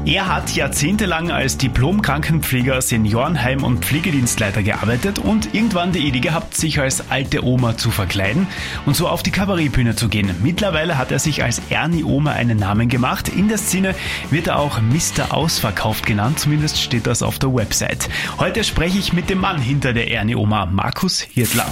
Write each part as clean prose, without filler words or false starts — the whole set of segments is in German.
Er hat jahrzehntelang als Diplom-Krankenpfleger, Seniorenheim- und Pflegedienstleiter gearbeitet und irgendwann die Idee gehabt, sich als alte Oma zu verkleiden und so auf die Kabarettbühne zu gehen. Mittlerweile hat er sich als Ernie Oma einen Namen gemacht. In der Szene wird er auch Mr. Ausverkauft genannt, zumindest steht das auf der Website. Heute spreche ich mit dem Mann hinter der Ernie Oma, Markus Hirtler.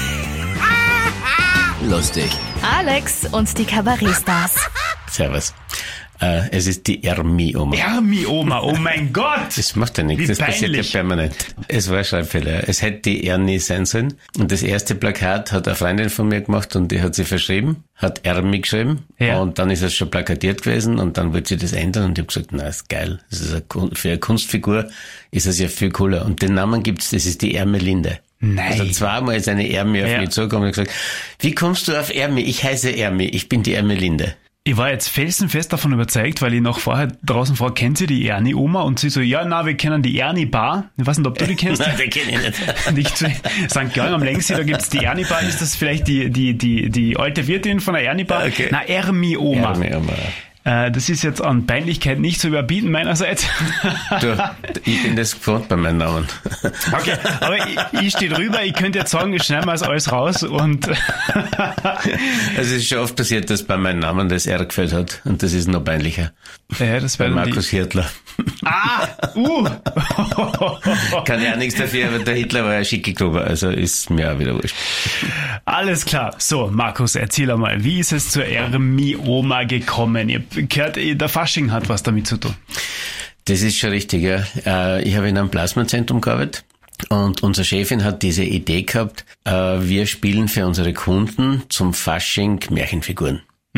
Lustig. Alex und die Kabarettstars. Servus. Es ist die Ernie-Oma. Ernie-Oma, oh mein Gott! Das macht ja nichts, Wie das passiert ja peinlich. permanent. Es war ein Schreibfehler. Es hätte die Ernie sein sollen. Und das erste Plakat hat eine Freundin von mir gemacht und die hat sie verschrieben, hat Ernie geschrieben. Ja. Und dann ist es schon plakatiert gewesen und dann wollte sie das ändern und ich habe gesagt, na, ist geil. Das ist für eine Kunstfigur ist es ja viel cooler. Und den Namen gibt's, das ist die Ermelinde. Nein. Also zweimal ist eine Ermi auf mich zugekommen und gesagt, wie kommst du auf Ermi? Ich heiße Ermi, ich bin die Ermelinde. Ich war jetzt felsenfest davon überzeugt, weil ich noch vorher draußen frage, kennt sie die Ernie-Oma? Und sie so, ja, na, wir kennen die Ernie-Bar. Ich weiß nicht, ob du die kennst. Nein, die kenne ich nicht. Und ich zu St. Georg am Längsee, da gibt's die Ernie-Bar. Ist das vielleicht die alte Wirtin von der Ernie-Bar? Okay. Na, Ermi-Oma. Ermi-Oma. Das ist jetzt an Peinlichkeit nicht zu überbieten meinerseits. Du, ich bin das gewohnt bei meinen Namen. Okay, aber ich stehe drüber, ich könnte jetzt sagen, ich schneide mal alles raus und Also es ist schon oft passiert, dass bei meinem Namen das R gefällt hat und das ist noch peinlicher. ja, das Bei wäre Markus Hirtler. Kann ja auch nichts dafür, aber der Hitler war ja Schickelgruber, also ist mir auch wieder wurscht. Alles klar. So, Markus, erzähl einmal, wie ist es zur Ermi-Oma gekommen? Ihr habt gehört, der Fasching hat was damit zu tun. Das ist schon richtig, ja. Ich habe in einem Plasmazentrum gearbeitet und unsere Chefin hat diese Idee gehabt, wir spielen für unsere Kunden zum Fasching Märchenfiguren.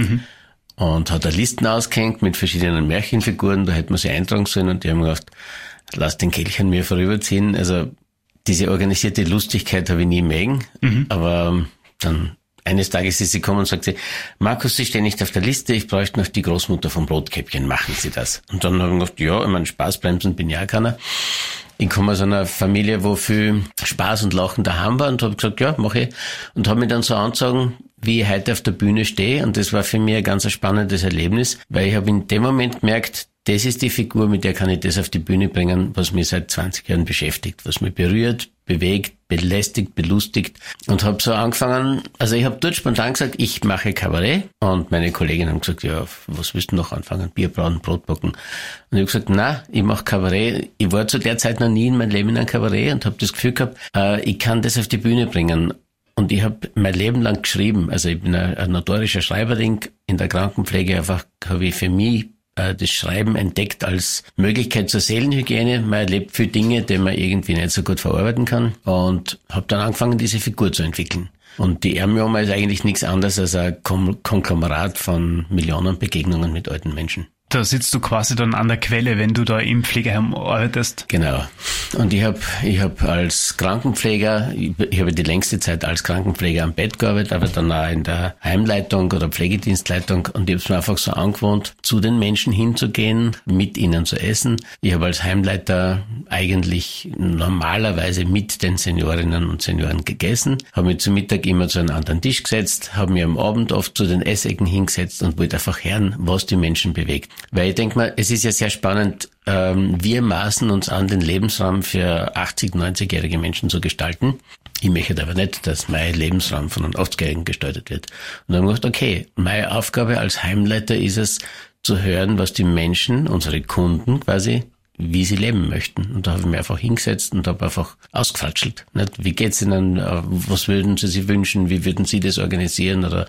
Und hat da Listen ausgehängt mit verschiedenen Märchenfiguren, da hätte man sie eintragen sollen und die haben gedacht, lass den Kelch an mir vorüberziehen. Also diese organisierte Lustigkeit habe ich nie mögen, aber dann eines Tages ist sie gekommen und sagt sie, Markus, Sie stehen nicht auf der Liste, ich bräuchte noch die Großmutter vom Brotkäppchen, machen Sie das? Und dann habe ich gedacht, ja, ich meine, Spaßbremsen bin ja auch keiner. Ich komme aus einer Familie, wo viel Spaß und Lachen daheim war und habe gesagt, ja, mache ich. Und habe mich dann so angezogen, wie ich heute auf der Bühne stehe. Und das war für mich ein ganz spannendes Erlebnis, weil ich habe in dem Moment gemerkt, das ist die Figur, mit der kann ich das auf die Bühne bringen, was mich seit 20 Jahren beschäftigt, was mich berührt, bewegt, belästigt, belustigt. Und habe so angefangen, also ich habe dort spontan gesagt, ich mache Kabarett. Und meine Kollegen haben gesagt, ja, was willst du noch anfangen? Bier brauen, Brot backen. Und ich habe gesagt, na, ich mache Kabarett. Ich war zu der Zeit noch nie in meinem Leben in einem Kabarett und habe das Gefühl gehabt, ich kann das auf die Bühne bringen. Und ich habe mein Leben lang geschrieben. Also ich bin ein notorischer Schreiberling. In der Krankenpflege einfach habe ich für mich das Schreiben entdeckt als Möglichkeit zur Seelenhygiene. Man erlebt viele Dinge, die man irgendwie nicht so gut verarbeiten kann. Und habe dann angefangen, diese Figur zu entwickeln. Und die Ermi-Oma ist eigentlich nichts anderes als ein Konglomerat von Millionen Begegnungen mit alten Menschen. Da sitzt du quasi dann an der Quelle, wenn du da im Pflegeheim arbeitest. Genau. Und ich hab als Krankenpfleger, ich habe die längste Zeit als Krankenpfleger am Bett gearbeitet, aber dann auch in der Heimleitung oder Pflegedienstleitung. Und ich habe es mir einfach so angewohnt, zu den Menschen hinzugehen, mit ihnen zu essen. Ich habe als Heimleiter eigentlich normalerweise mit den Seniorinnen und Senioren gegessen, habe mich zu Mittag immer zu einem anderen Tisch gesetzt, habe mich am Abend oft zu den Essecken hingesetzt und wollte einfach hören, was die Menschen bewegt. Weil ich denke mal, es ist ja sehr spannend, wir maßen uns an, den Lebensraum für 80-, 90-jährige Menschen zu gestalten. Ich möchte aber nicht, dass mein Lebensraum von einem 80-Jährigen gestaltet wird. Und dann habe ich gedacht, okay, meine Aufgabe als Heimleiter ist es, zu hören, was die Menschen, unsere Kunden quasi, wie sie leben möchten. Und da habe ich mich einfach hingesetzt und habe einfach ausgefatschelt. Nicht? Wie geht's Ihnen? Was würden Sie sich wünschen? Wie würden Sie das organisieren? Oder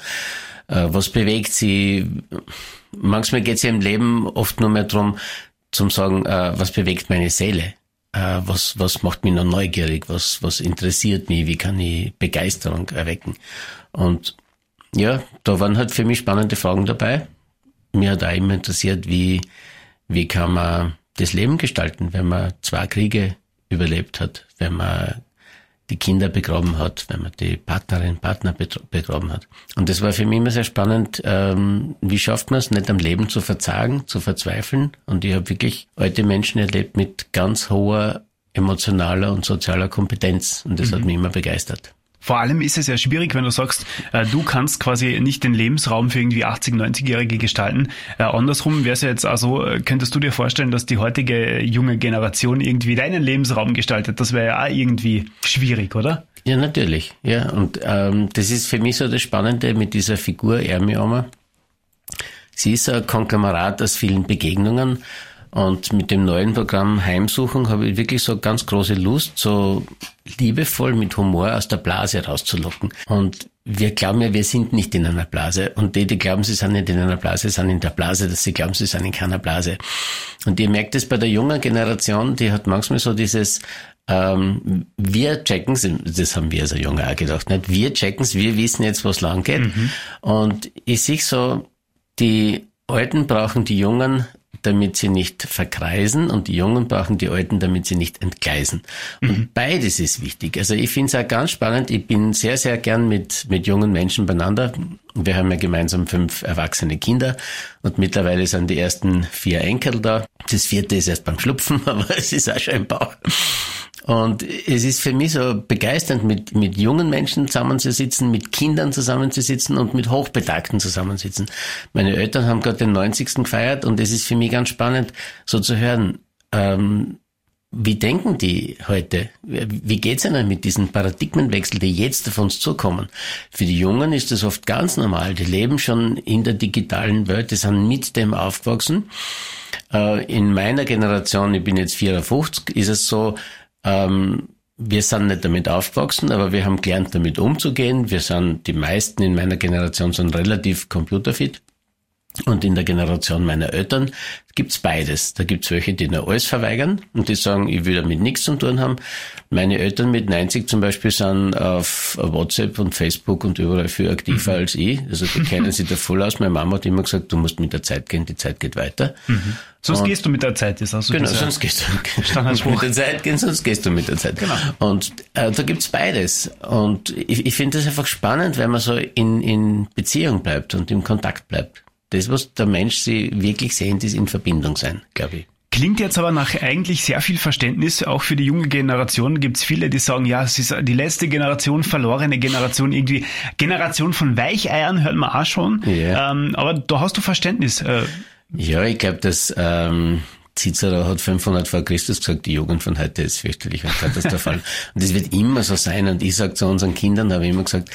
was bewegt Sie? Manchmal geht es ja im Leben oft nur mehr darum, zum sagen, was bewegt meine Seele? Was macht mich noch neugierig? Was interessiert mich? Wie kann ich Begeisterung erwecken? Und ja, da waren halt für mich spannende Fragen dabei. Mir hat auch immer interessiert, wie kann man das Leben gestalten, wenn man 2 Kriege überlebt hat, wenn man die Kinder begraben hat, wenn man die Partner begraben hat. Und das war für mich immer sehr spannend, wie schafft man es, nicht am Leben zu verzagen, zu verzweifeln. Und ich habe wirklich alte Menschen erlebt mit ganz hoher emotionaler und sozialer Kompetenz. Und das hat mich immer begeistert. Vor allem ist es ja schwierig, wenn du sagst, du kannst quasi nicht den Lebensraum für irgendwie 80-, 90-Jährige gestalten. Andersrum wäre es ja jetzt also, könntest du dir vorstellen, dass die heutige junge Generation irgendwie deinen Lebensraum gestaltet? Das wäre ja auch irgendwie schwierig, oder? Ja, natürlich. Ja, und das ist für mich so das Spannende mit dieser Figur Ermi Oma. Sie ist ein Konglomerat aus vielen Begegnungen. Und mit dem neuen Programm Heimsuchung habe ich wirklich so ganz große Lust, so liebevoll mit Humor aus der Blase rauszulocken. Und wir glauben ja, wir sind nicht in einer Blase. Und die glauben, sie sind nicht in einer Blase, sind in der Blase, dass sie glauben, sie sind in keiner Blase. Und ihr merkt es bei der jungen Generation, die hat manchmal so dieses, wir checken's, das haben wir als Junge auch gedacht, nicht? Wir checken's, wir wissen jetzt, was lang geht. Und ich sehe so, die Alten brauchen die Jungen, damit sie nicht verkreisen, und die Jungen brauchen die Alten, damit sie nicht entgleisen. Und beides ist wichtig. Also ich finde es auch ganz spannend. Ich bin sehr, sehr gern mit jungen Menschen beieinander. Wir haben ja gemeinsam 5 erwachsene Kinder und mittlerweile sind die ersten 4 Enkel da. Das 4. ist erst beim Schlupfen, aber es ist auch schon im Bauch. Und es ist für mich so begeisternd, mit jungen Menschen zusammenzusitzen, mit Kindern zusammenzusitzen und mit Hochbetagten zusammensitzen. Meine Eltern haben gerade den 90. gefeiert und es ist für mich ganz spannend, so zu hören, wie denken die heute? Wie geht's ihnen mit diesem Paradigmenwechsel, die jetzt auf uns zukommen? Für die Jungen ist das oft ganz normal. Die leben schon in der digitalen Welt, die sind mit dem aufgewachsen. In meiner Generation, ich bin jetzt 54, ist es so, wir sind nicht damit aufgewachsen, aber wir haben gelernt, damit umzugehen. Die meisten in meiner Generation sind relativ computerfit. Und in der Generation meiner Eltern gibt's beides. Da gibt's welche, die nur alles verweigern und die sagen, ich will damit nichts zu tun haben. Meine Eltern mit 90 zum Beispiel sind auf WhatsApp und Facebook und überall viel aktiver als ich. Also die kennen sich da voll aus. Meine Mama hat immer gesagt, du musst mit der Zeit gehen, die Zeit geht weiter. Sonst gehst du mit der Zeit. Das also genau, sonst gehst du mit der Zeit gehen, sonst gehst du mit der Zeit. Genau. Und da gibt's beides. Und ich finde das einfach spannend, weil man so in Beziehung bleibt und im Kontakt bleibt. Das, was der Mensch sie wirklich sehnt, ist in Verbindung sein, glaube ich. Klingt jetzt aber nach eigentlich sehr viel Verständnis, auch für die junge Generation. Gibt es viele, die sagen, ja, es ist die letzte Generation, verlorene Generation, irgendwie Generation von Weicheiern, hört man auch schon. Ja. Aber da hast du Verständnis. Ja, ich glaube, dass Cicero hat 500 vor Christus gesagt, die Jugend von heute ist fürchterlich und katastrophal. Und das wird immer so sein. Und ich sage zu unseren Kindern, habe ich immer gesagt,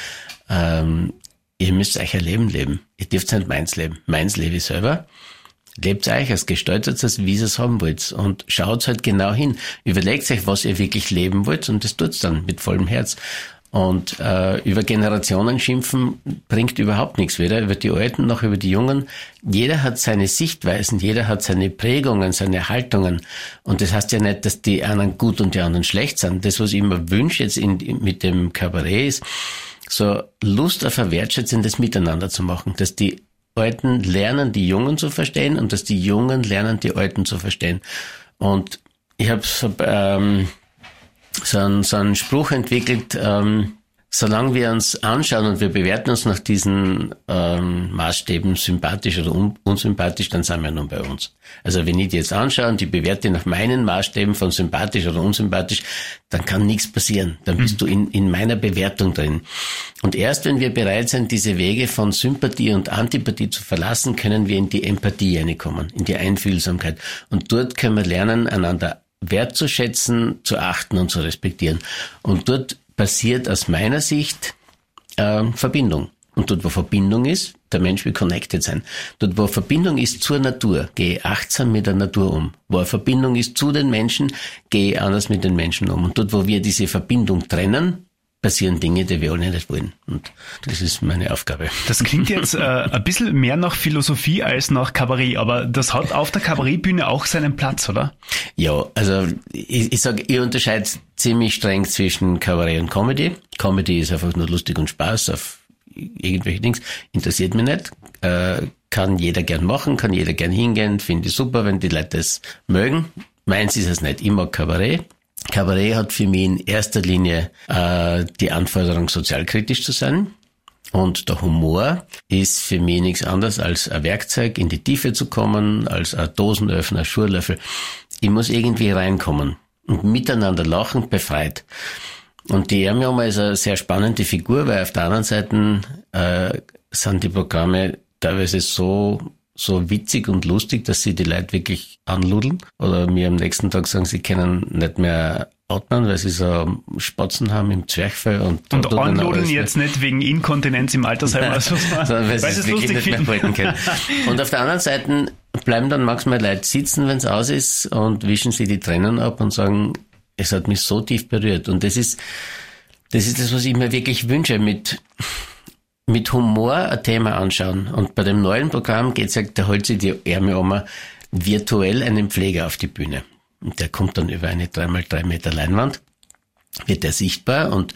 ihr müsst euch ein Leben leben. Ihr dürft nicht meins leben. Meins lebe ich selber. Lebt euch es, gestaltet es, wie ihr es haben wollt. Und schaut halt genau hin. Überlegt euch, was ihr wirklich leben wollt, und das tut's dann mit vollem Herz. Und über Generationen schimpfen bringt überhaupt nichts. Weder über die Alten noch über die Jungen. Jeder hat seine Sichtweisen, jeder hat seine Prägungen, seine Haltungen. Und das heißt ja nicht, dass die einen gut und die anderen schlecht sind. Das, was ich immer wünsche jetzt mit dem Kabarett ist, so Lust auf ein wertschätzendes Miteinander zu machen, dass die Alten lernen, die Jungen zu verstehen, und dass die Jungen lernen, die Alten zu verstehen. Und ich habe so einen Spruch entwickelt, solange wir uns anschauen und wir bewerten uns nach diesen Maßstäben sympathisch oder unsympathisch, dann sind wir nun bei uns. Also wenn ich die jetzt anschaue und die bewerte nach meinen Maßstäben von sympathisch oder unsympathisch, dann kann nichts passieren. Dann bist du in meiner Bewertung drin. Und erst wenn wir bereit sind, diese Wege von Sympathie und Antipathie zu verlassen, können wir in die Empathie reinkommen, in die Einfühlsamkeit. Und dort können wir lernen, einander wertzuschätzen, zu achten und zu respektieren. Und dort passiert aus meiner Sicht Verbindung. Und dort, wo Verbindung ist, der Mensch will connected sein. Dort, wo Verbindung ist zur Natur, gehe achtsam mit der Natur um. Wo eine Verbindung ist zu den Menschen, gehe anders mit den Menschen um. Und dort, wo wir diese Verbindung trennen, passieren Dinge, die wir alle nicht wollen. Und das ist meine Aufgabe. Das klingt jetzt ein bisschen mehr nach Philosophie als nach Kabarett, aber das hat auf der Kabarettbühne auch seinen Platz, oder? Ja, also ich sage, ich unterscheide ziemlich streng zwischen Kabarett und Comedy. Comedy ist einfach nur lustig und Spaß auf irgendwelche Dings. Interessiert mich nicht. Kann jeder gern machen, kann jeder gern hingehen. Finde ich super, wenn die Leute es mögen. Meins ist es nicht. Ich mag Kabarett. Kabarett hat für mich in erster Linie die Anforderung, sozialkritisch zu sein. Und der Humor ist für mich nichts anderes als ein Werkzeug, in die Tiefe zu kommen, als ein Dosenöffner, ein Schurlöffel. Ich muss irgendwie reinkommen und miteinander lachen, befreit. Und die Ermi-Oma ist eine sehr spannende Figur, weil auf der anderen Seite sind die Programme teilweise so witzig und lustig, dass sie die Leute wirklich anludeln. Oder mir am nächsten Tag sagen, sie können nicht mehr atmen, weil sie so Spatzen haben im Zwerchfell. Und anludeln jetzt nicht wegen Inkontinenz im Altersheim, sondern weil sie es wirklich nicht mehr halten können. Und auf der anderen Seite bleiben dann manchmal Leute sitzen, wenn es aus ist, und wischen sie die Tränen ab und sagen, es hat mich so tief berührt. Und das ist das, was ich mir wirklich wünsche, mit Humor ein Thema anschauen. Und bei dem neuen Programm da holt sich die Ermi-Oma virtuell einen Pfleger auf die Bühne. Und der kommt dann über eine 3x3 Meter Leinwand, wird er sichtbar und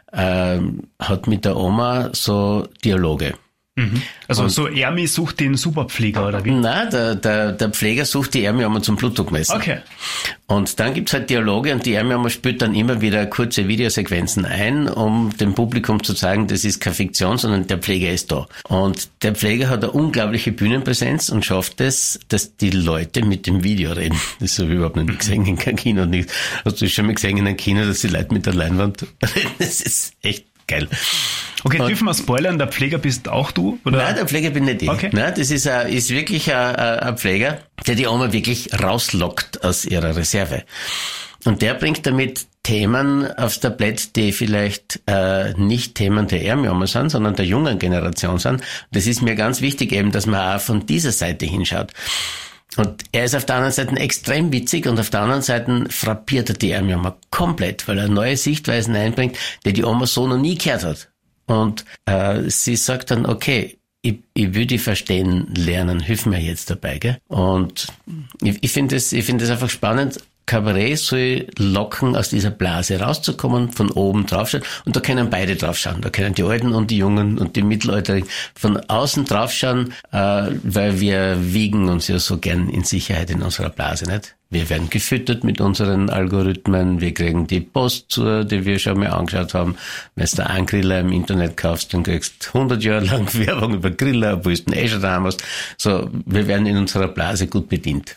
hat mit der Oma so Dialoge. Also und so Ermi sucht den Superpfleger, oder wie? Nein, der Pfleger sucht die Ermi-Oma zum Blutdruck messen. Okay. Und dann gibt's halt Dialoge und die Ermi-Oma spielt dann immer wieder kurze Videosequenzen ein, um dem Publikum zu zeigen, das ist keine Fiktion, sondern der Pfleger ist da. Und der Pfleger hat eine unglaubliche Bühnenpräsenz und schafft es, dass die Leute mit dem Video reden. Das habe ich überhaupt noch nicht gesehen in keinem Kino. Hast du schon mal gesehen in einem Kino, dass die Leute mit der Leinwand reden? Das ist echt geil. Okay, dürfen wir spoilern, der Pfleger bist auch du? Oder? Nein, der Pfleger bin nicht ich. Okay. Nein, das ist wirklich ein Pfleger, der die Oma wirklich rauslockt aus ihrer Reserve. Und der bringt damit Themen aufs Tablett, die vielleicht nicht Themen der Ermi-Oma sind, sondern der jungen Generation sind. Das ist mir ganz wichtig eben, dass man auch von dieser Seite hinschaut. Und er ist auf der anderen Seite extrem witzig und auf der anderen Seite frappiert er die Ermi-Oma komplett, weil er neue Sichtweisen einbringt, die Oma so noch nie gehört hat. Und sie sagt dann, okay, ich will die verstehen lernen, hilf mir jetzt dabei, gell? Und ich finde das einfach spannend. Kabarett soll locken, aus dieser Blase rauszukommen, von oben draufschauen. Und da können beide draufschauen. Da können die Alten und die Jungen und die Mittelalterigen von außen draufschauen, weil wir wiegen uns ja so gern in Sicherheit in unserer Blase, nicht? Wir werden gefüttert mit unseren Algorithmen, wir kriegen die Post zu, die wir schon mal angeschaut haben. Wenn du einen Griller im Internet kaufst, dann kriegst du 100 Jahre lang Werbung über Griller, obwohl du den schon daheim hast. So, wir werden in unserer Blase gut bedient.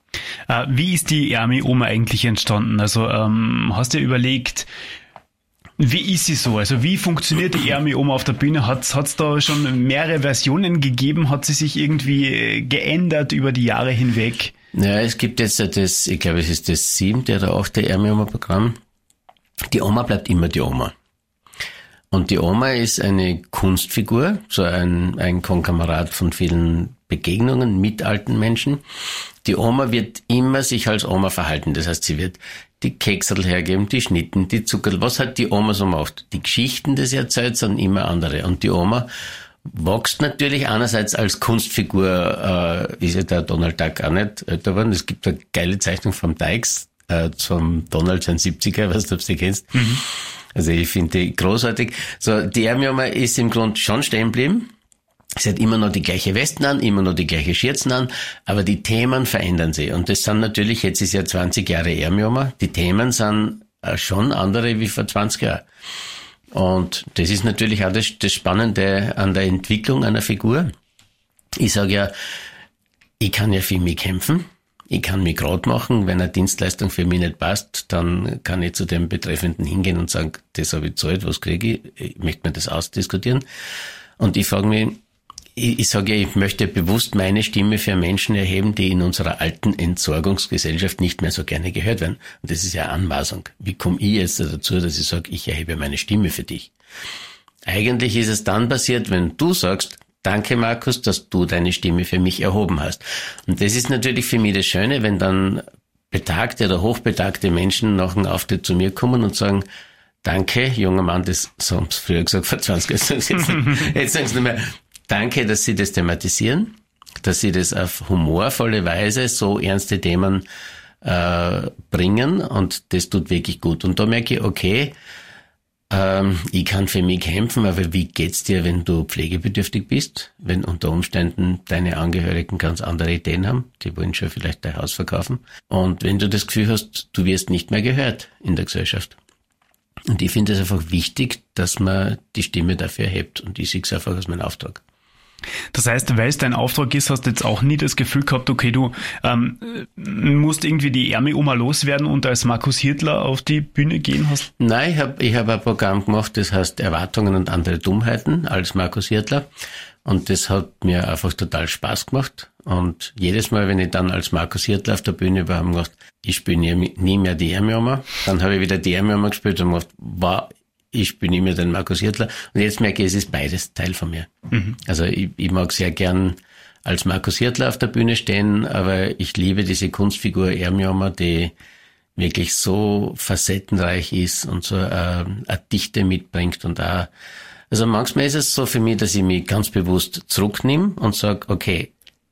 Wie ist die Ermi-Oma eigentlich entstanden? Also hast du dir überlegt, wie ist sie so? Also wie funktioniert die Ermi-Oma auf der Bühne? Hat's da schon mehrere Versionen gegeben? Hat sie sich irgendwie geändert über die Jahre hinweg? Ja, es gibt jetzt ich glaube, es ist das 7. oder 8. Ermi-Oma-Programm. Die Oma bleibt immer die Oma. Und die Oma ist eine Kunstfigur, so ein Konglomerat von vielen Begegnungen mit alten Menschen. Die Oma wird immer sich als Oma verhalten. Das heißt, sie wird die Keksel hergeben, die Schnitten, die Zuckerl. Was hat die Oma so gemacht? Die Geschichten, die sie erzählt, sind immer andere. Und die Oma wächst natürlich einerseits als Kunstfigur, ist ja der Donald Duck auch nicht älter geworden. Es gibt eine geile Zeichnung vom Dykes, zum Donald sein 70er, weißt du, ob du die kennst. Mhm. Also ich finde die großartig. So, die Ermi-Oma ist im Grunde schon stehen geblieben. Sie hat immer noch die gleiche Westen an, immer noch die gleiche Schürzen an, aber die Themen verändern sich. Und das sind natürlich, jetzt ist ja 20 Jahre Ermi-Oma, die Themen sind schon andere wie vor 20 Jahren. Und das ist natürlich auch das Spannende an der Entwicklung einer Figur. Ich sage ja, ich kann ja für mich kämpfen. Ich kann mich gerade machen, wenn eine Dienstleistung für mich nicht passt, dann kann ich zu dem Betreffenden hingehen und sagen, das habe ich gezahlt, was kriege ich möchte mir das ausdiskutieren. Und ich frage mich, ich sage ja, ich möchte bewusst meine Stimme für Menschen erheben, die in unserer alten Entsorgungsgesellschaft nicht mehr so gerne gehört werden. Und das ist ja Anmaßung. Wie komme ich jetzt dazu, dass ich sage, ich erhebe meine Stimme für dich? Eigentlich ist es dann passiert, wenn du sagst, danke Markus, dass du deine Stimme für mich erhoben hast. Und das ist natürlich für mich das Schöne, wenn dann betagte oder hochbetagte Menschen nach einem Auftritt zu mir kommen und sagen, danke, junger Mann, das so haben sie früher gesagt, vor 20 Jahren, jetzt sagen sie nicht mehr, danke, dass Sie das thematisieren, dass Sie das auf humorvolle Weise, so ernste Themen bringen und das tut wirklich gut. Und da merke ich, okay, ich kann für mich kämpfen, aber wie geht's dir, wenn du pflegebedürftig bist? Wenn unter Umständen deine Angehörigen ganz andere Ideen haben, die wollen schon vielleicht dein Haus verkaufen. Und wenn du das Gefühl hast, du wirst nicht mehr gehört in der Gesellschaft. Und ich finde es einfach wichtig, dass man die Stimme dafür erhebt. Und ich sehe es einfach als meinen Auftrag. Das heißt, weil es dein Auftrag ist, hast du jetzt auch nie das Gefühl gehabt, okay, du musst irgendwie die Ärmel-Oma loswerden und als Markus Hirdler auf die Bühne gehen hast? Nein, ich hab ein Programm gemacht, das heißt Erwartungen und andere Dummheiten als Markus Hirdler. Und das hat mir einfach total Spaß gemacht. Und jedes Mal, wenn ich dann als Markus Hirdler auf der Bühne war, habe ich gedacht, ich spiele nie mehr die Ärmel-Oma. Dann habe ich wieder die Ärmel-Oma gespielt und gedacht, wow, ich spiele nicht mehr den Markus Hirdler. Und jetzt merke ich, es ist beides Teil von mir. Mhm. Also ich mag sehr gern als Markus Hirdler auf der Bühne stehen, aber ich liebe diese Kunstfigur Ärmel-Oma, die wirklich so facettenreich ist und so eine Dichte mitbringt. Und auch, also manchmal ist es so für mich, dass ich mich ganz bewusst zurücknehme und sage, okay,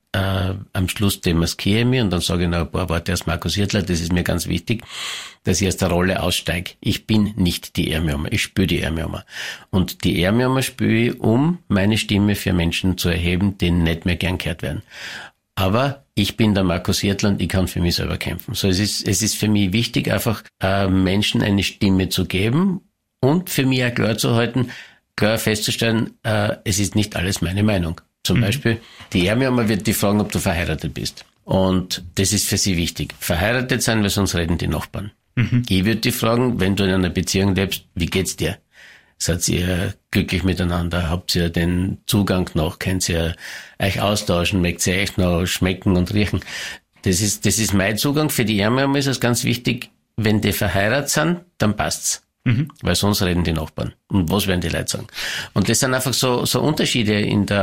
am Schluss demaskiere ich mich und dann sage ich noch ein paar Worte als Markus Hirdler, das ist mir ganz wichtig, dass ich aus der Rolle aussteige. Ich bin nicht die Ärmel-Oma, ich spüre die Ärmel-Oma. Und die Ärmel-Oma spüre ich, um meine Stimme für Menschen zu erheben, die nicht mehr gern gehört werden. Aber ich bin der Markus Hirdler und ich kann für mich selber kämpfen. So, es ist für mich wichtig, einfach Menschen eine Stimme zu geben und für mich auch klar zu halten, klar festzustellen, es ist nicht alles meine Meinung. Zum Beispiel, die Ärmel-Oma wird dich fragen, ob du verheiratet bist. Und das ist für sie wichtig. Verheiratet sein, weil sonst reden die Nachbarn. Mhm. Ich würde dich fragen, wenn du in einer Beziehung lebst, wie geht's dir? Seid ihr glücklich miteinander? Habt ihr den Zugang noch? Könnt ihr euch austauschen? Mögt ihr echt noch schmecken und riechen? Das ist mein Zugang. Für die Ärmel-Oma ist es ganz wichtig, wenn die verheiratet sind, dann passt's. Mhm. Weil sonst reden die Nachbarn. Und was werden die Leute sagen? Und das sind einfach so Unterschiede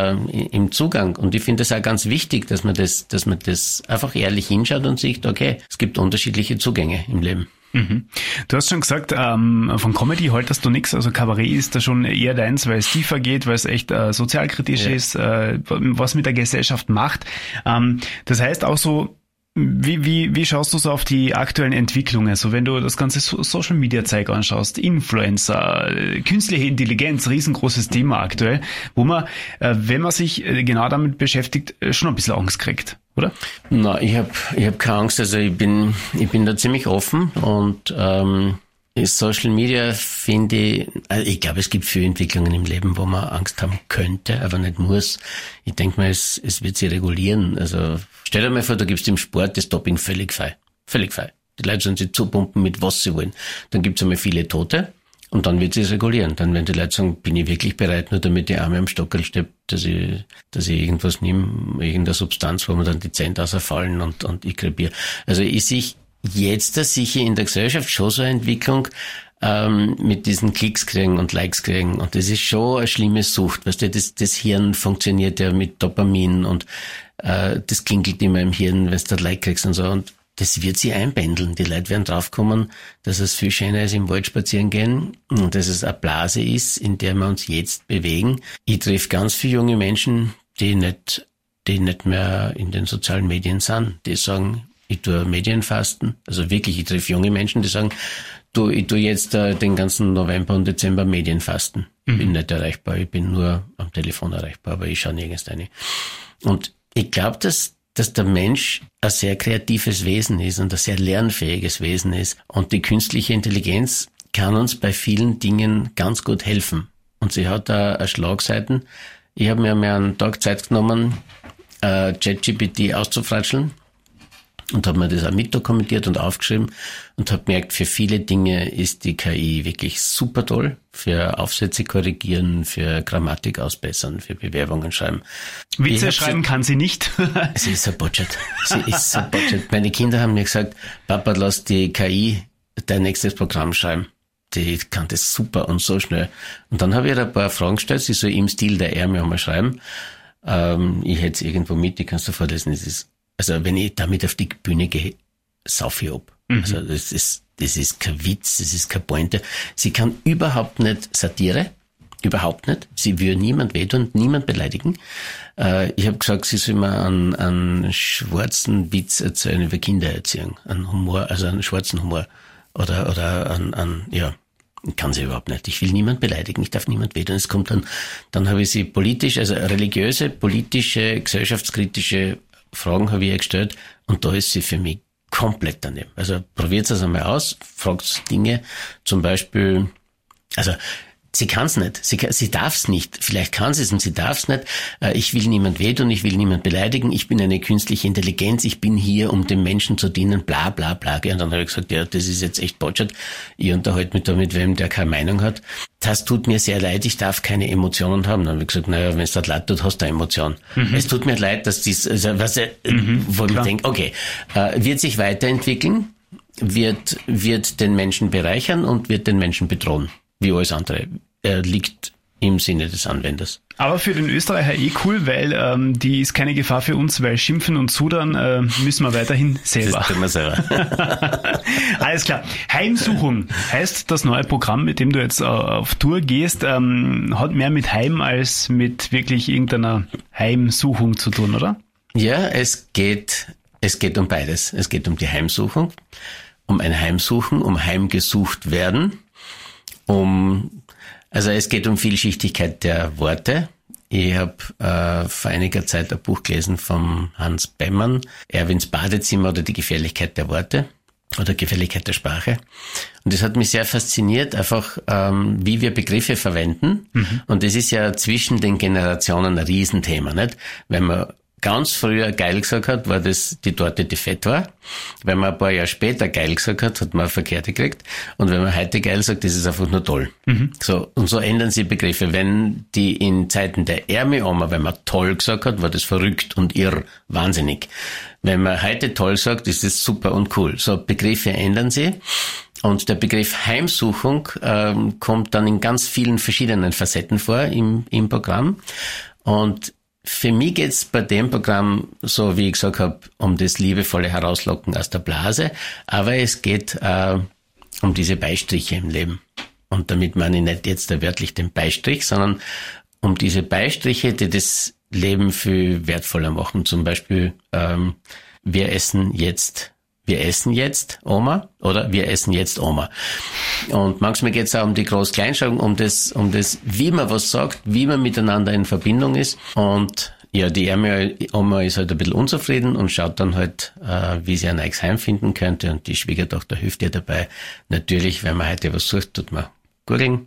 im Zugang. Und ich finde es auch ganz wichtig, dass man das einfach ehrlich hinschaut und sieht, okay, es gibt unterschiedliche Zugänge im Leben. Mhm. Du hast schon gesagt, von Comedy haltest du nichts, also Kabarett ist da schon eher deins, weil es tiefer geht, weil es echt sozialkritisch ist, was mit der Gesellschaft macht. Das heißt auch so, wie schaust du so auf die aktuellen Entwicklungen? So, wenn du das ganze Social Media Zeug anschaust, Influencer, künstliche Intelligenz, riesengroßes Thema aktuell, wo man, wenn man sich genau damit beschäftigt, schon ein bisschen Angst kriegt, oder? Na, ich hab keine Angst, also ich bin da ziemlich offen und Social Media finde ich glaube, es gibt viele Entwicklungen im Leben, wo man Angst haben könnte, aber nicht muss. Ich denke mal, es wird sich regulieren. Also stell dir mal vor, du gibst im Sport das Doping völlig frei. Völlig frei. Die Leute sollen sich zupumpen mit was sie wollen. Dann gibt's einmal viele Tote und dann wird es regulieren. Dann werden die Leute sagen, bin ich wirklich bereit, nur damit die Arme am Stockerl steht, dass ich irgendwas nehme, irgendeine Substanz, wo mir dann die Zähne rausfallen und ich krepiere. Also ich sehe jetzt sicher in der Gesellschaft schon so eine Entwicklung mit diesen Klicks kriegen und Likes kriegen. Und das ist schon eine schlimme Sucht. Weißt du, das Hirn funktioniert ja mit Dopamin und das klingelt immer im Hirn, wenn du da Like kriegst und so. Und das wird sich einpendeln. Die Leute werden draufkommen, dass es viel schöner ist, im Wald spazieren gehen und dass es eine Blase ist, in der wir uns jetzt bewegen. Ich treffe ganz viele junge Menschen, die nicht mehr in den sozialen Medien sind. Die sagen, ich tue Medienfasten. Also wirklich, ich treffe junge Menschen, die sagen, ich tue jetzt den ganzen November und Dezember Medienfasten. Ich bin nicht erreichbar, ich bin nur am Telefon erreichbar, aber ich schaue nirgends rein. Und ich glaube, dass der Mensch ein sehr kreatives Wesen ist und ein sehr lernfähiges Wesen ist. Und die künstliche Intelligenz kann uns bei vielen Dingen ganz gut helfen. Und sie hat da eine Schlagseiten. Ich habe mir mal einen Tag Zeit genommen, ChatGPT auszufratscheln. Und habe mir das auch mitdokumentiert und aufgeschrieben und habe gemerkt, für viele Dinge ist die KI wirklich super toll. Für Aufsätze korrigieren, für Grammatik ausbessern, für Bewerbungen schreiben. Witze schreiben kann sie nicht. Sie ist ein Budget. Meine Kinder haben mir gesagt, Papa, lass die KI dein nächstes Programm schreiben. Die kann das super und so schnell. Und dann habe ich ihr ein paar Fragen gestellt, sie soll im Stil der Ärmel schreiben. Ich hätte es irgendwo mit, die kannst du vorlesen, also wenn ich damit auf die Bühne gehe, sauf ich ab. Mhm. Also das ist kein Witz, das ist keine Pointe. Sie kann überhaupt nicht Satire, überhaupt nicht. Sie will niemand wehtun, niemand beleidigen. Ich habe gesagt, sie soll mir einen schwarzen Witz erzählen über Kindererziehung, einen Humor, also einen schwarzen Humor oder kann sie überhaupt nicht. Ich will niemand beleidigen, ich darf niemand wehtun. Es kommt dann habe ich sie politisch, also religiöse, politische, gesellschaftskritische Fragen habe ich ihr gestellt und da ist sie für mich komplett daneben. Also probiert es einmal aus, fragt Dinge, zum Beispiel, also Sie kann's nicht. Sie darf's nicht. Vielleicht kann sie es und sie darf's nicht. Ich will niemand wehtun, ich will niemand beleidigen. Ich bin eine künstliche Intelligenz. Ich bin hier, um dem Menschen zu dienen. Bla, bla, bla. Und dann habe ich gesagt, ja, das ist jetzt echt Bullshit. Ich unterhalte mich da mit wem, der keine Meinung hat. Das tut mir sehr leid. Ich darf keine Emotionen haben. Dann habe ich gesagt, naja, wenn es dir leid tut, hast du eine Emotion. Es tut mir leid, dass wo ich denke, okay, wird sich weiterentwickeln, wird den Menschen bereichern und wird den Menschen bedrohen. Wie alles andere. Er liegt im Sinne des Anwenders. Aber für den Österreicher cool, weil die ist keine Gefahr für uns, weil schimpfen und sudern müssen wir weiterhin selber. Das tun wir selber. Alles klar. Heimsuchung heißt das neue Programm, mit dem du jetzt auf Tour gehst, hat mehr mit Heim als mit wirklich irgendeiner Heimsuchung zu tun, oder? Ja, es geht um beides. Es geht um die Heimsuchung, um ein Heimsuchen, um heimgesucht werden. Also es geht um Vielschichtigkeit der Worte. Ich habe vor einiger Zeit ein Buch gelesen vom Hans Bemmann, Erwins Badezimmer oder die Gefährlichkeit der Worte oder Gefährlichkeit der Sprache. Und das hat mich sehr fasziniert, einfach wie wir Begriffe verwenden. Und das ist ja zwischen den Generationen ein Riesenthema, nicht? Wenn man ganz früher geil gesagt hat, war das die Torte, die fett war. Wenn man ein paar Jahre später geil gesagt hat, hat man eine Verkehrte gekriegt. Und wenn man heute geil sagt, ist es einfach nur toll. So, und so ändern sich Begriffe. Wenn die in Zeiten der Ärmel-Oma, wenn man toll gesagt hat, war das verrückt und irr, wahnsinnig. Wenn man heute toll sagt, ist es super und cool. So, Begriffe ändern sich. Und der Begriff Heimsuchung kommt dann in ganz vielen verschiedenen Facetten vor im Programm. Und für mich geht's bei dem Programm, so wie ich gesagt habe, um das liebevolle Herauslocken aus der Blase, aber es geht um diese Beistriche im Leben. Und damit meine ich nicht jetzt wörtlich den Beistrich, sondern um diese Beistriche, die das Leben viel wertvoller machen. Zum Beispiel, wir essen jetzt Oma oder wir essen jetzt Oma. Und manchmal geht es auch um die Groß-Kleinschreibung, um das, wie man was sagt, wie man miteinander in Verbindung ist. Und ja, die ärmere Oma ist halt ein bisschen unzufrieden und schaut dann halt, wie sie ein neues Heim finden könnte. Und die Schwiegertochter hilft ihr dabei. Natürlich, wenn man heute was sucht, tut man googeln.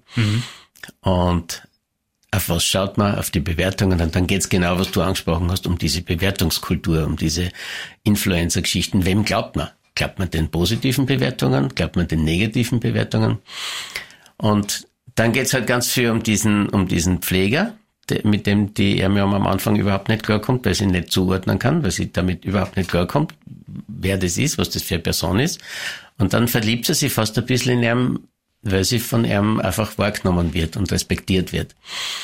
Und auf was schaut man? Auf die Bewertungen. Und dann geht's genau, was du angesprochen hast, um diese Bewertungskultur, um diese Influencer-Geschichten. Wem glaubt man? Glaubt man den positiven Bewertungen? Glaubt man den negativen Bewertungen? Und dann geht's halt ganz viel um diesen Pfleger, mit dem die Ermiom am Anfang überhaupt nicht klarkommt, weil sie nicht zuordnen kann, weil sie damit überhaupt nicht klarkommt, wer das ist, was das für eine Person ist. Und dann verliebt sie sich fast ein bisschen in ihm, weil sie von ihm einfach wahrgenommen wird und respektiert wird.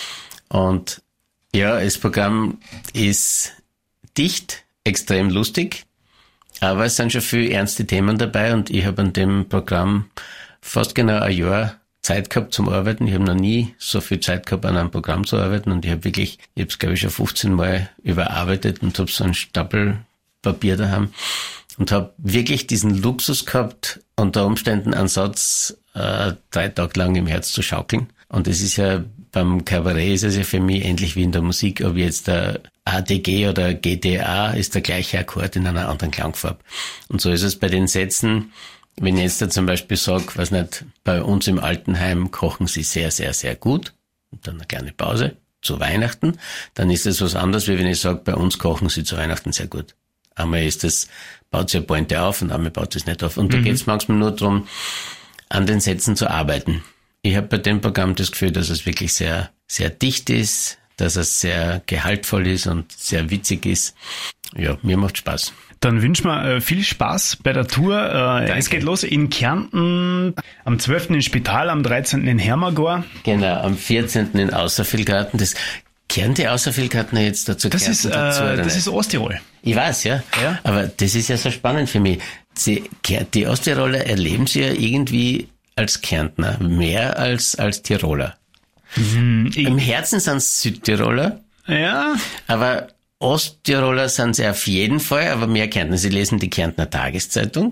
Und ja, das Programm ist dicht, extrem lustig, aber es sind schon viele ernste Themen dabei und ich habe an dem Programm fast genau ein Jahr Zeit gehabt zum Arbeiten. Ich habe noch nie so viel Zeit gehabt, an einem Programm zu arbeiten und ich habe es glaube ich schon 15 Mal überarbeitet und habe so einen Stapel Papier daheim und habe wirklich diesen Luxus gehabt, unter Umständen einen Satz 3 Tage lang im Herz zu schaukeln. Und es ist ja, beim Kabarett ist es ja für mich ähnlich wie in der Musik, ob jetzt der ADG oder GTA ist der gleiche Akkord in einer anderen Klangfarbe. Und so ist es bei den Sätzen, wenn ich jetzt da zum Beispiel sage, weiß nicht, bei uns im Altenheim kochen sie sehr, sehr, sehr gut, und dann eine kleine Pause zu Weihnachten, dann ist das was anderes, wie wenn ich sage, bei uns kochen sie zu Weihnachten sehr gut. Einmal baut sie eine Pointe auf und einmal baut sie es nicht auf. Und da geht es manchmal nur darum, an den Sätzen zu arbeiten. Ich habe bei dem Programm das Gefühl, dass es wirklich sehr, sehr dicht ist, dass es sehr gehaltvoll ist und sehr witzig ist. Ja, mir macht Spaß. Dann wünschen wir viel Spaß bei der Tour. Es geht los in Kärnten, am 12. in Spital, am 13. in Hermagor. Genau, am 14. in Außervillgarten. Das kehren die Außervillgartner jetzt dazu? Das ist Osttirol. Ich weiß, ja. Aber das ist ja so spannend für mich. Die Osttiroler erleben sie ja irgendwie als Kärntner mehr als Tiroler. Im Herzen sind es Südtiroler. Ja. Aber Osttiroler sind sie auf jeden Fall, aber mehr Kärntner. Sie lesen die Kärntner Tageszeitung.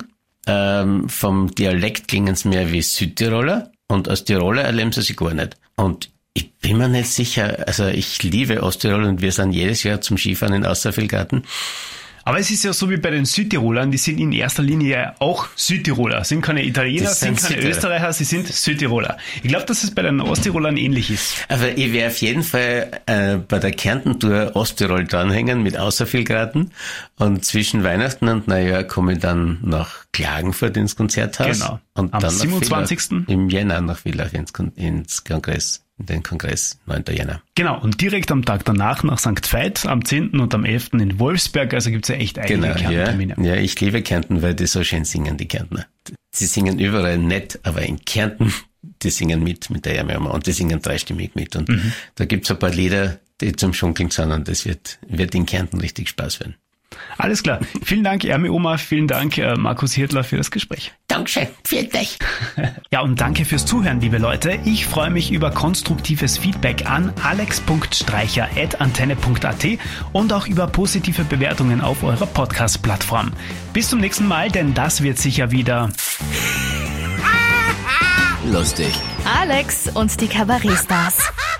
Vom Dialekt klingen sie mehr wie Südtiroler. Und als Tiroler erleben sie sich gar nicht. Und ich bin mir nicht sicher, also ich liebe Osttirol und wir sind jedes Jahr zum Skifahren in Außervillgarten. Aber es ist ja so wie bei den Südtirolern, die sind in erster Linie auch Südtiroler, sind keine Italiener, sind keine Österreicher, sie sind Südtiroler. Ich glaube, dass es bei den Osttirolern ähnlich ist. Aber ich werde auf jeden Fall bei der Kärnten-Tour Osttirol dranhängen mit Außervielgraten und zwischen Weihnachten und Neujahr komme ich dann nach Klagenfurt ins Konzerthaus. Genau. Und am dann 27. im Jänner nach Villach ins Kongress. Den Kongress, 9. Jänner. Genau, und direkt am Tag danach nach St. Veit, am 10. und am 11. in Wolfsberg, also gibt's ja echt einige Kärnten-Termine. Ja, ich liebe Kärnten, weil die so schön singen, die Kärntner. Sie singen überall nett, aber in Kärnten, die singen mit der Ärmel und die singen dreistimmig mit. Und da gibt's ein paar Lieder, die zum Schunkeln sind und das wird in Kärnten richtig Spaß werden. Alles klar. Vielen Dank, Ermi Oma. Vielen Dank, Markus Hirtler, für das Gespräch. Dankeschön. Vielen Dank. Ja, und danke fürs Zuhören, liebe Leute. Ich freue mich über konstruktives Feedback an alex.streicher@antenne.at und auch über positive Bewertungen auf eurer Podcast-Plattform. Bis zum nächsten Mal, denn das wird sicher wieder lustig. Alex und die Kabarettstars.